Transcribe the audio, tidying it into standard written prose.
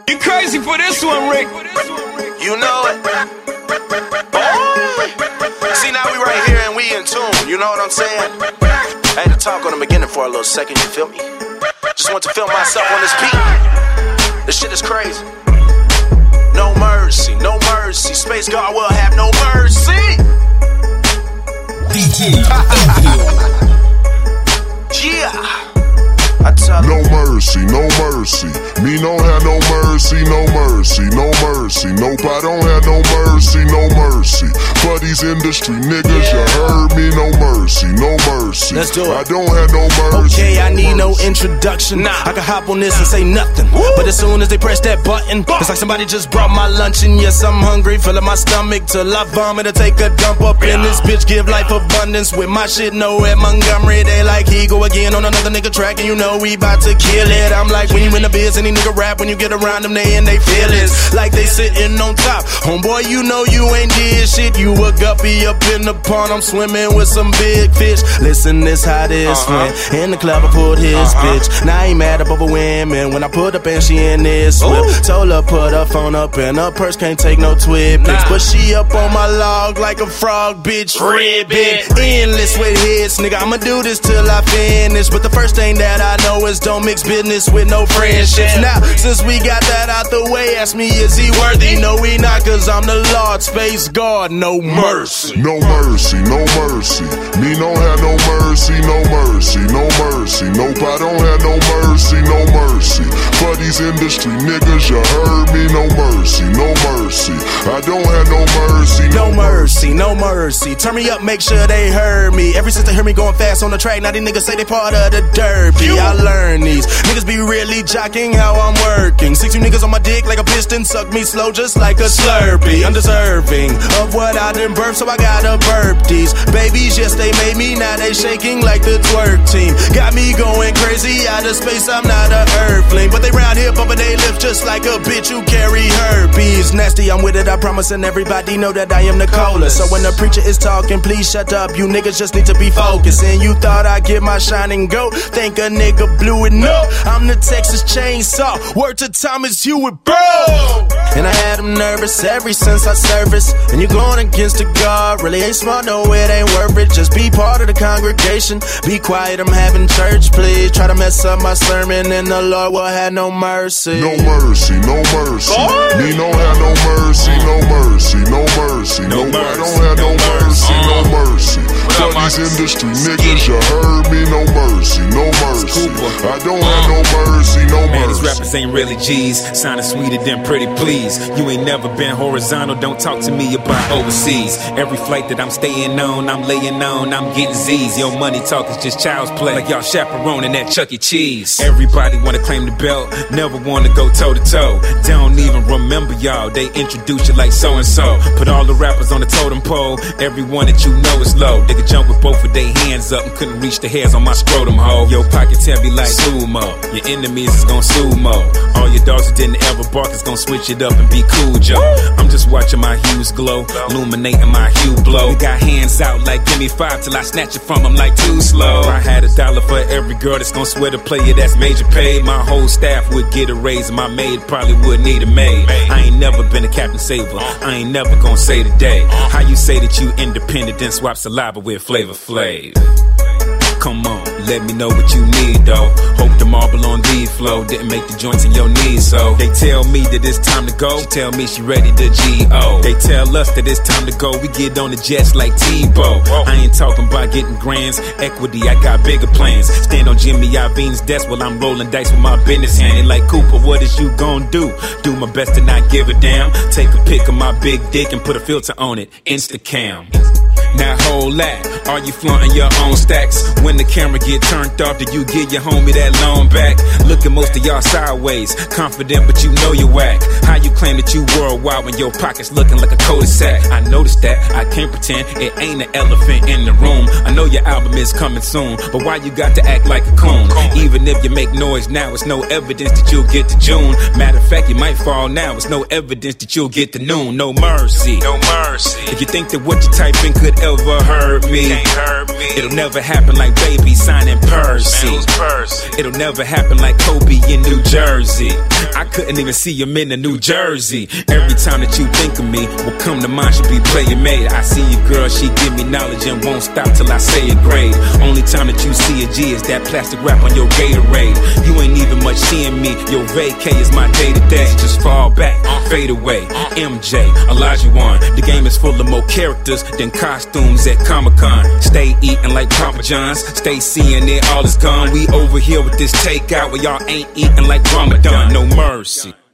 You crazy for this one, Rick. You know it. Boy. See, now we right here and we in tune. You know what I'm saying? I had to talk on the beginning for a little second, you feel me? Just want to feel myself on this beat. This shit is crazy. No mercy, no mercy. Space God will have no mercy. Yeah. No mercy, no mercy. Me don't have no mercy, no mercy, no mercy. Nope, I don't have no mercy, no mercy. For these industry niggas, you heard me, no mercy, no mercy. Let's do it. I don't have no mercy. Okay, I need no mercy. introduction. I can hop on this and say nothing. But as soon as they press that button, it's like somebody just brought my lunch. And yes, I'm hungry, filling my stomach till I vomit or take a dump up in this bitch. Give life abundance with my shit. No at Montgomery. They like he go again on another nigga track, and you know we about to kill it. I'm like, when you in the biz, any nigga rap, when you get around them, they and they feel it. Like they sitting on top. Homeboy, you know you ain't did shit. You a guppy up in the pond. I'm swimming with some big fish. Listen, this how this went. In the club, I pulled his bitch. Now I ain't mad up over women. When I put up and she in this whip. Told her put her phone up in her purse, can't take no twit pics. But she up on my log like a frog, bitch. Ribbit. Endless with hits, nigga. I'ma do this till I finish. But the first thing that I know is don't mix business with no friendships. Now, since we got that out the way, ask me, is he worthy? No, he not, cause I'm the Lord, Space God, no mercy. No mercy, no mercy. Me don't have no mercy, no mercy, no mercy. Nope, I don't have no mercy, no mercy. For these industry niggas, you heard me, no mercy, no mercy. I don't have no mercy, no mercy, no mercy. Turn me up, make sure they heard me. Ever since they heard me going fast on the track, now these niggas say they part of the derby. I learned these niggas be really jocking how I'm working. 60 niggas on my dick like a piston, suck me slow just like a Slurpee. Undeserving of what I done birthed, so I gotta burp these babies. Yes, they made me, now they shaking like the twerk team. Got me going crazy out of space, I'm not a earthling. But they round here bumping they lips just like a bitch who carry herpes. Nasty, I'm with it, I promise, and everybody know that I am the coldest. So when the preacher is talking, please shut up, you niggas just need to be focused. And you thought I'd get my shine and go, think a nigga blew it, no. I'm the Texas Chainsaw, word to Thomas Hewitt, bro. And I had him nervous ever since I serviced. And you going against the God, really ain't smart, no, it ain't worth it. Just be part of the congregation, be quiet, I'm having church, please. Try to mess up my sermon and the Lord will have no mercy. No mercy, no mercy. Me don't have no mercy, no mercy, no mercy. No, I don't have no mercy, no mercy. For these industry niggas, you heard me, no mercy, no mercy. I don't have no mercy, no mercy. Man, these rappers ain't really G's, sounding sweeter than pretty please. You ain't never been horizontal, don't talk to me about overseas. Every flight that I'm staying on, I'm laying on, I'm getting Z's. Your money talk is just child's play, like y'all chaperoning at Chuck E. Cheese. Everybody wanna claim the belt, never wanna go toe to toe. Don't even remember y'all, they introduce you like so and so. Put all the rappers on the totem pole, everyone that you know is low. They could jump with both of their hands up and couldn't reach the hairs on my scrotum hole. Your pockets heavy like sumo, your enemies is gon' sumo. All your dogs that didn't ever bark is gon' switch it up and be cool, Joe. I'm just watching my hues glow, illuminating my hue blow. They got hands out like give me 5 till I snatch it from them like too slow. I had $1 for every girl that's gon' swear to play it, that's major pay. My whole staff would get a raise and my maid probably would need a maid. I ain't never been a Captain Saver, I ain't never gon' say today. How you say that you independent then swap saliva with Flavor Flav? Come on, let me know what you need though. Hope the marble on D-flow didn't make the joints in your knees, so they tell me that it's time to go. She tell me she ready to G.O. They tell us that it's time to go. We get on the jets like Tebow. I ain't talking about getting grands, equity, I got bigger plans. Stand on Jimmy Iovine's desk while I'm rolling dice with my business hand. They like, Cooper, what is you gon' do? Do my best to not give a damn. Take a pic of my big dick and put a filter on it, Instacam. Now hold that, are you flaunting your own stacks? When the camera get turned off, do you give your homie that loan back? Look at most of y'all sideways, confident but you know you're whack. How you claim that you worldwide when your pocket's looking like a cul-de-sac? I noticed that, I can't pretend it ain't an elephant in the room. I know your album is coming soon, but why you got to act like a coon? Even if you make noise now, it's no evidence that you'll get to June. Matter of fact, you might fall now, it's no evidence that you'll get to noon. No mercy, no mercy. If you think that what you type in could ever hurt me. It'll never happen like Baby signing Percy. It'll never happen like Kobe in New Jersey. I couldn't even see him in the New Jersey. Every time that you think of me, what come to mind should be player made. I see you, girl, she give me knowledge and won't stop till I say it great. Only time that you see a G is that plastic wrap on your Gatorade. You ain't even much seeing me. Your vacay is my day to day. Just fall back, fade away. MJ, Elijah One. The game is full of more characters than costumes at Comic-Con. Stay eating like Papa John's. Stay seeing it, all is gone. We over here with this takeout where y'all ain't eating like Ramadan. No mercy.